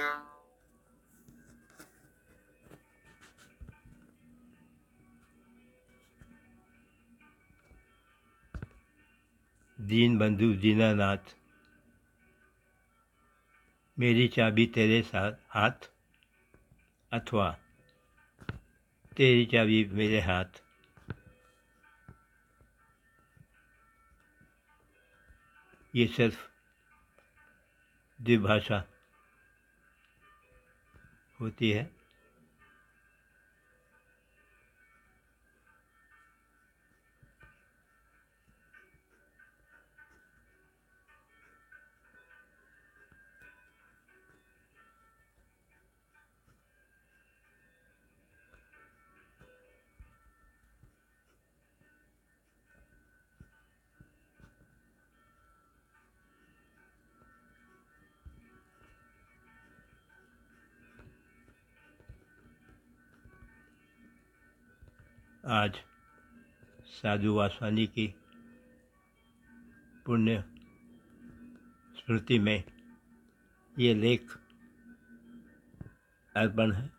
दीनबंधु दीनानाथ, मेरी चाबी तेरे साथ हाथ, अथवा तेरी चाबी मेरे हाथ। ये सिर्फ द्विभाषा होती है। आज साधु वासवानी की पुण्य स्मृति में ये लेख अर्पण है।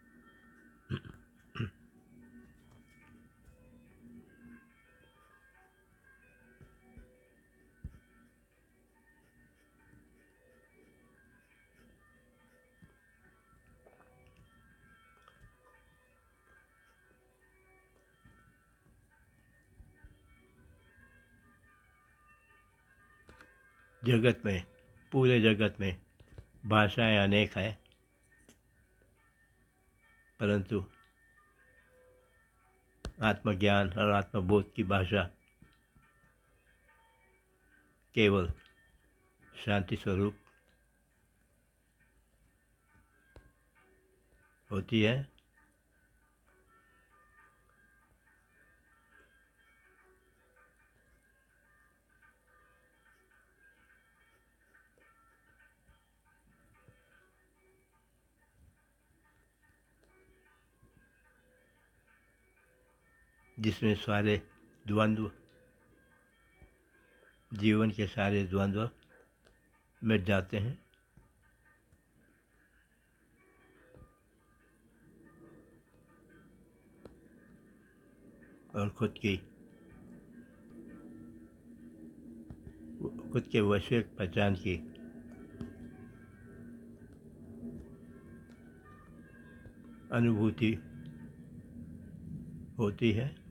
जगत में, पूरे जगत में भाषाएं अनेक हैं, परंतु आत्मज्ञान और आत्मबोध की भाषा केवल शांति स्वरूप होती है। जिसमें सारे द्वंद्व, जीवन के सारे द्वंद्व मिट जाते हैं और खुद के वैश्विक पहचान की अनुभूति होती है।